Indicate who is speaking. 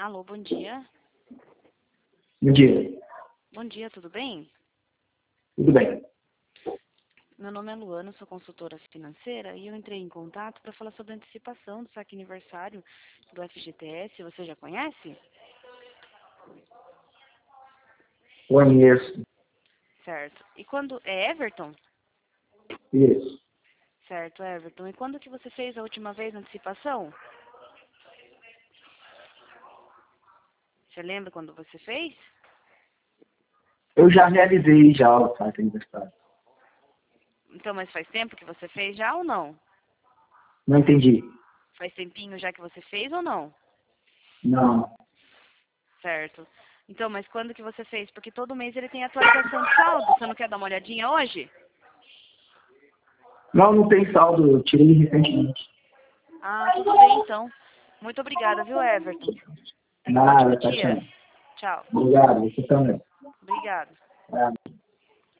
Speaker 1: Alô, bom dia.
Speaker 2: Bom dia.
Speaker 1: Bom dia, tudo bem?
Speaker 2: Tudo bem.
Speaker 1: Meu nome é Luana, sou consultora financeira e eu entrei em contato para falar sobre a antecipação do saque aniversário do FGTS. Você já conhece?
Speaker 2: Conheço.
Speaker 1: Certo. E quando... É Everton?
Speaker 2: Isso.
Speaker 1: Certo, Everton. E quando que você fez a última vez a antecipação? Você lembra quando você fez?
Speaker 2: Eu já realizei já o saque aniversário.
Speaker 1: Então, mas faz tempo que você fez já ou não?
Speaker 2: Não entendi.
Speaker 1: Faz tempinho já que você fez ou não?
Speaker 2: Não.
Speaker 1: Certo. Então, mas quando que você fez? Porque todo mês ele tem atualização de saldo. Você não quer dar uma olhadinha hoje?
Speaker 2: Não tem saldo. Eu tirei recentemente.
Speaker 1: Ah, tudo bem então. Muito obrigada, viu, Everton? Tenha um ótimo
Speaker 2: Nada, tá
Speaker 1: dia.
Speaker 2: tchau.
Speaker 1: Tchau.
Speaker 2: Obrigado. Você também.
Speaker 1: Obrigada.
Speaker 2: Tá.